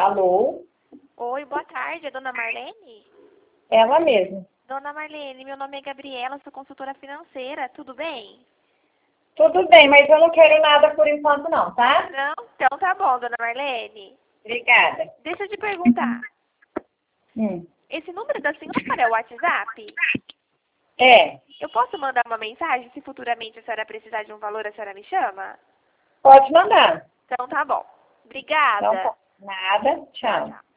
Alô? Oi, boa tarde, é Dona Marlene? Ela mesma. Dona Marlene, meu nome é Gabriela, sou consultora financeira, tudo bem? Tudo bem, mas eu não quero nada por enquanto não, tá? Não? Então tá bom, Dona Marlene. Obrigada. Deixa eu te perguntar, Hum. esse número da senhora é o WhatsApp? É, Eu posso mandar uma mensagem, se futuramente a senhora precisar de um valor, a senhora me chama? pode mandar. Então tá bom. Então, Obrigada. nada. Tchau, Tchau. tchau.